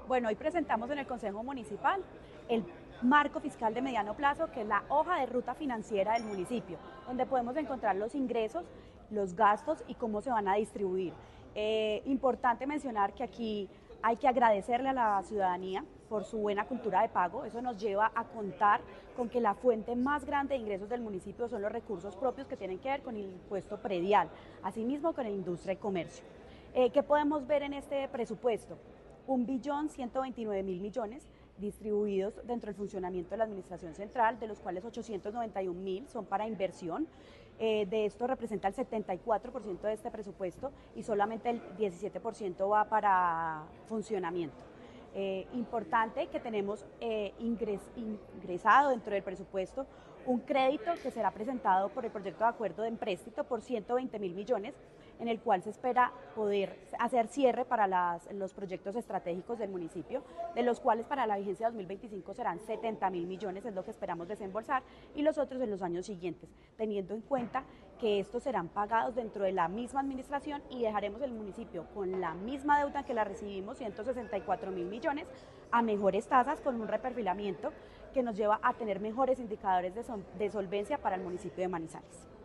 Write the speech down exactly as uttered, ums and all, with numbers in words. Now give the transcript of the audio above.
Bueno, hoy presentamos en el Consejo Municipal el marco fiscal de mediano plazo, que es la hoja de ruta financiera del municipio, donde podemos encontrar los ingresos, los gastos y cómo se van a distribuir. Eh, importante mencionar que aquí hay que agradecerle a la ciudadanía por su buena cultura de pago. Eso nos lleva a contar con que la fuente más grande de ingresos del municipio son los recursos propios que tienen que ver con el impuesto predial, asimismo con la industria y comercio. Eh, ¿Qué podemos ver en este presupuesto? Un billón ciento veintinueve mil millones distribuidos dentro del funcionamiento de la Administración Central, de los cuales ochocientos noventa y un mil son para inversión. Eh, de esto representa el setenta y cuatro por ciento de este presupuesto y solamente el diecisiete por ciento va para funcionamiento. Eh, importante que tenemos eh, ingres, ingresado dentro del presupuesto un crédito que será presentado por el proyecto de acuerdo de empréstito por ciento veinte mil millones, en el cual se espera poder hacer cierre para las, los proyectos estratégicos del municipio, de los cuales para la vigencia dos mil veinticinco serán setenta mil millones, es lo que esperamos desembolsar, y los otros en los años siguientes, teniendo en cuenta que estos serán pagados dentro de la misma administración y dejaremos el municipio con la misma deuda que la recibimos, ciento sesenta y cuatro mil millones, a mejores tasas, con un reperfilamiento que nos lleva a tener mejores indicadores de, sol, de solvencia para el municipio de Manizales.